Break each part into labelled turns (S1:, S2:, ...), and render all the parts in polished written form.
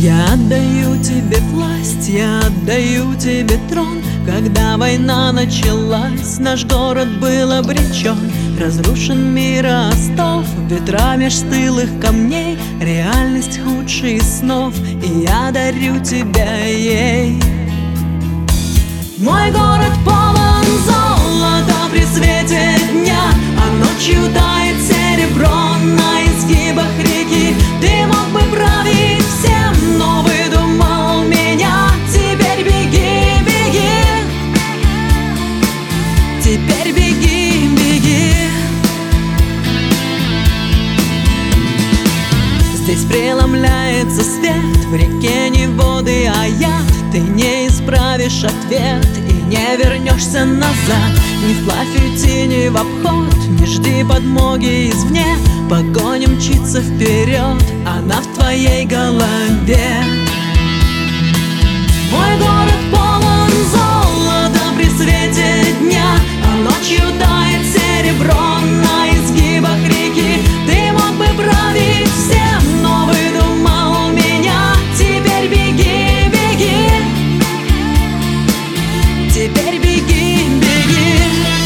S1: Я отдаю тебе власть, я отдаю тебе трон. Когда война началась, наш город был обречен. Разрушен мир остов, ветра меж стылых камней, реальность худшей из снов, и я дарю тебя ей. Мой город полон золота при свете дня, а ночью тает серебро на изгибах реки. Ты мог бы править всем, но выдумал меня. Теперь беги, беги, теперь беги, беги. Здесь преломляется свет, в реке не воды, а яд. Ты не исправишь ответ и не вернешься назад. Не вплавь уйти, ни в обход, не жди подмоги извне. Погоня мчится вперед, она в твоей голове. Мой город полон золота при свете дня, а ночью тает серебро на изгибах реки. Ты мог бы править всем, но выдумал меня. Теперь беги, беги, теперь беги, беги.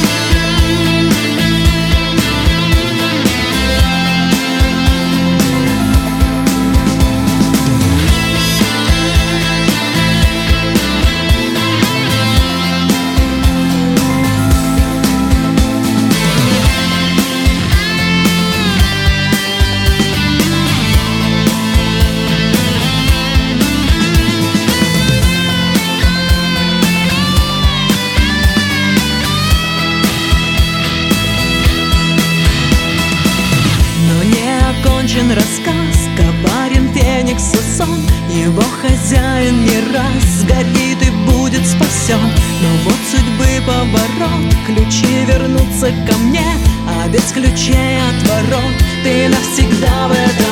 S1: Рассказ, коварен Феникс и сон. Его хозяин не раз сгорит и будет спасен. Но вот судьбы поворот, ключи вернутся ко мне, а без ключей от ворот ты навсегда в этом